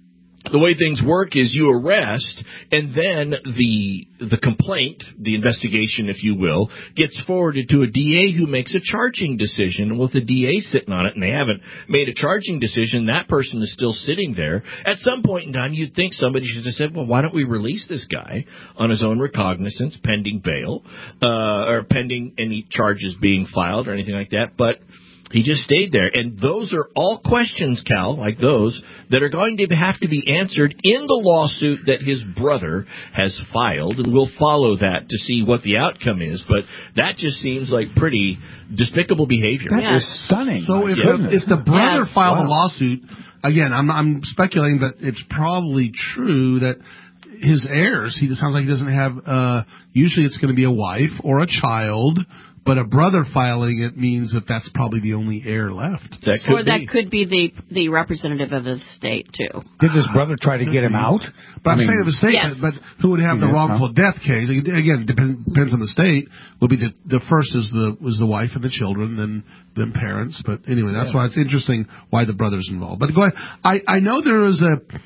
the way things work is you arrest, and then the the complaint, the investigation, if you will, gets forwarded to a D A who makes a charging decision. Well, if the D A's sitting on it and they haven't made a charging decision, that person is still sitting there. At some point in time, you'd think somebody should have said, well, why don't we release this guy on his own recognizance, pending bail, uh, or pending any charges being filed or anything like that. But he just stayed there. And those are all questions, Cal, like those, that are going to have to be answered in the lawsuit that his brother has filed. And we'll follow that to see what the outcome is. But that just seems like pretty despicable behavior. That Yeah. is stunning. So My if, goodness. if the brother Yes. filed Wow. a lawsuit, again, I'm, I'm speculating, but it's probably true that his heirs, he sounds like he doesn't have, uh, usually it's going to be a wife or a child, but a brother filing it means that that's probably the only heir left. That could Or that be. could be the the representative of his state, too. Did his brother try to get him out? But I I'm mean, saying of the state, Yes. but who would have the Yes, wrongful death case? Again, depends, depends on the state. Will be the, the first is the was the wife and the children, then then parents. But anyway, that's why it's interesting why the brother's involved. But go ahead. I I know there is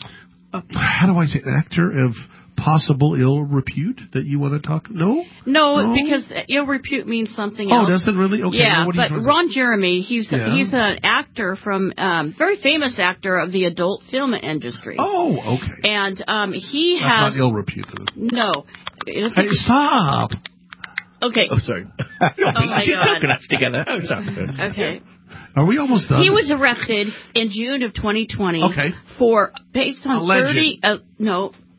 a, a how do I say an actor of possible ill repute that you want to talk? No, No, No? because ill repute means something Oh, else. does it really? Okay. Yeah, well, what are you but trying to- Ron Jeremy, he's Yeah. he's an actor from um, very famous actor of the adult film industry. Oh, okay. And um, he That's has not ill repute. no. Hey, stop. Okay. Oh, sorry. Oh my Two God. coconuts together. Oh, sorry. Okay. Are we almost done? He was arrested in June of twenty twenty. Okay. For based on Alleged. thirty. Uh, no.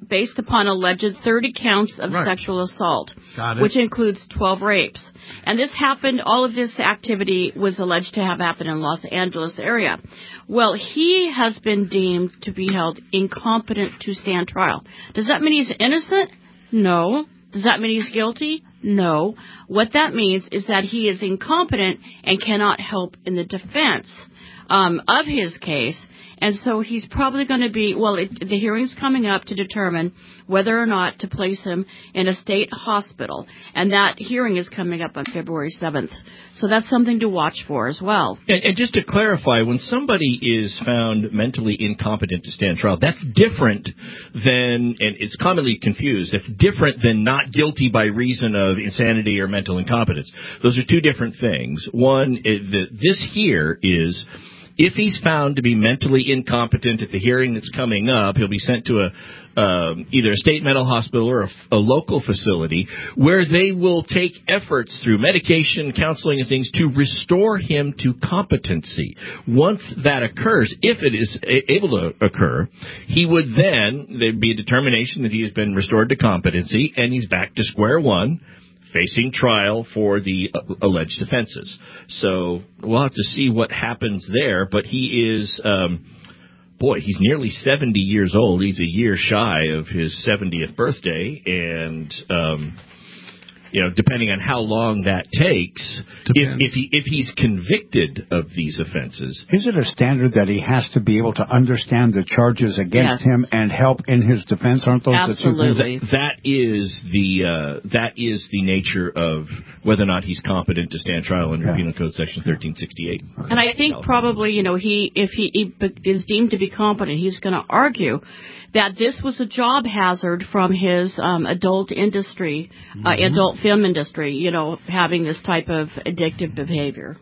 based upon alleged thirty counts of Right. sexual assault, Got it. which includes twelve rapes. And this happened, all of this activity was alleged to have happened in Los Angeles area. Well, he has been deemed to be held incompetent to stand trial. Does that mean he's innocent? No. Does that mean he's guilty? No. What that means is that he is incompetent and cannot help in the defense um, of his case. And so he's probably going to be, well, it, the hearing's coming up to determine whether or not to place him in a state hospital. And that hearing is coming up on February seventh. So that's something to watch for as well. And, and just to clarify, when somebody is found mentally incompetent to stand trial, that's different than, and it's commonly confused, it's different than not guilty by reason of insanity or mental incompetence. Those are two different things. One, it, the, this here is, if he's found to be mentally incompetent at the hearing that's coming up, he'll be sent to a um, either a state mental hospital or a, a local facility where they will take efforts through medication, counseling, and things to restore him to competency. Once that occurs, if it is a- able to occur, he would then, there'd be a determination that he has been restored to competency and he's back to square one, facing trial for the uh, alleged offenses. So we'll have to see what happens there, but he is, um, boy, he's nearly seventy years old. He's a year shy of his seventieth birthday, and, um, you know, depending on how long that takes, if, if he if he's convicted of these offenses. Is it a standard that he has to be able to understand the charges against Yes. him and help in his defense? Aren't those Absolutely. the two things? That is the uh, that is the nature of whether or not he's competent to stand trial under Yeah. Penal Code Section thirteen sixty-eight. And I think probably, you know, he if he, he be- is deemed to be competent, he's going to argue that this was a job hazard from his um, adult industry, uh, Mhm. adult film industry, you know, having this type of addictive behavior.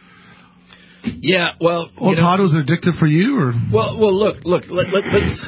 Yeah, well, Well, you know, Todd, was it addictive for you, or well, well, look, look, let, let, let's.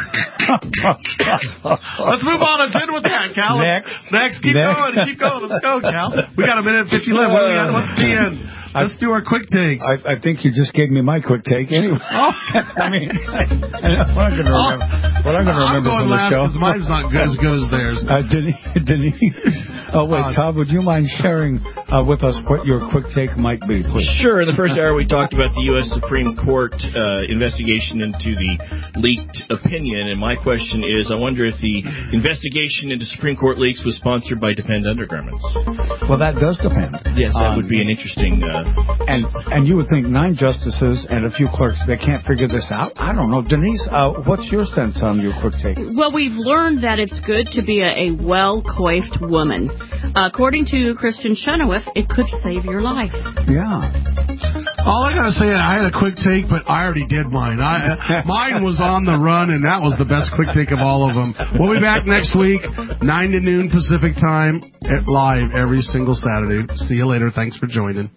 let's move on. I'm done with that, Cal. Next. next, keep Next. going, keep going. Let's go, Cal. We got a minute and fifty left. What do we got? What's the end? Let's do our quick takes. I, I think you just gave me my quick take anyway. Oh. I mean, what I'm going to remember, what I'm going to I'm remember going from the last show. because mine's not good, as good as theirs. Uh, Denise, Denise. Oh, wait, Uh, Todd, would you mind sharing uh, with us what your quick take might be, please? Sure. In the first hour, we talked about the U S Supreme Court uh, investigation into the leaked opinion, and my question is, I wonder if the investigation into Supreme Court leaks was sponsored by Depend Undergarments. Well, that does depend. Yes, that Um, would be an interesting. Uh, And and you would think nine justices and a few clerks, they can't figure this out? I don't know. Denise, uh, what's your sense on your quick take? Well, we've learned that it's good to be a, a well-coiffed woman. According to Christian Chenoweth, it could save your life. Yeah. All I gotta say, I had a quick take, but I already did mine. I, mine was on the run, and that was the best quick take of all of them. We'll be back next week, nine to noon Pacific time, at live every single Saturday. See you later. Thanks for joining.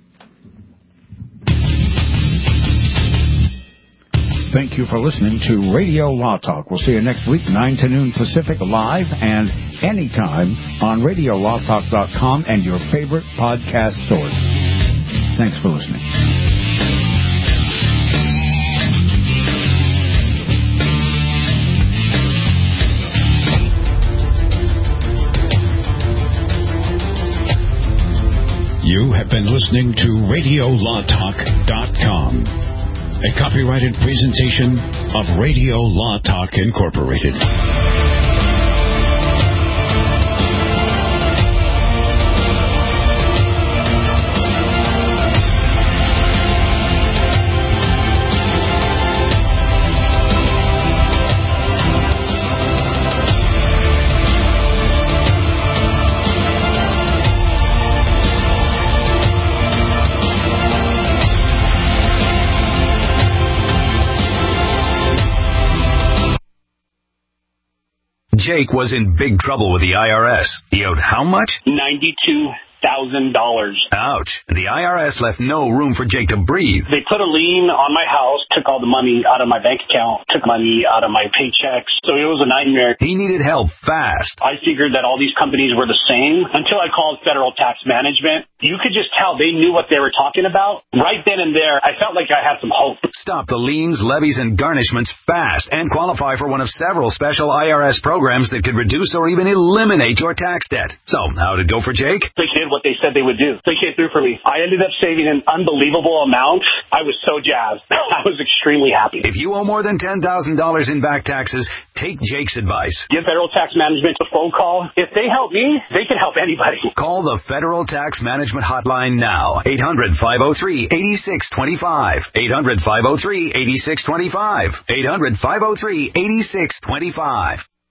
Thank you for listening to Radio Law Talk. We'll see you next week, nine to noon Pacific, live and anytime on radio law talk dot com and your favorite podcast stores. Thanks for listening. You have been listening to radio law talk dot com, a copyrighted presentation of Radio Law Talk Incorporated. Jake was in big trouble with the I R S. He owed how much? ninety-two thousand dollars. Ouch. The I R S left no room for Jake to breathe. They put a lien on my house, took all the money out of my bank account, took money out of my paychecks. So it was a nightmare. He needed help fast. I figured that all these companies were the same until I called Federal Tax Management. You could just tell they knew what they were talking about. Right then and there, I felt like I had some hope. Stop the liens, levies, and garnishments fast and qualify for one of several special I R S programs that could reduce or even eliminate your tax debt. So, how did it go for Jake? They did what they said they would do. They came through for me. I ended up saving an unbelievable amount. I was so jazzed. I was extremely happy. If you owe more than ten thousand dollars in back taxes, take Jake's advice. Give Federal Tax Management a phone call. If they help me, they can help anybody. Call the Federal Tax Management Hotline now. eight hundred, five oh three, eight six two five. eight hundred, five oh three, eight six two five. eight hundred, five oh three, eight six two five.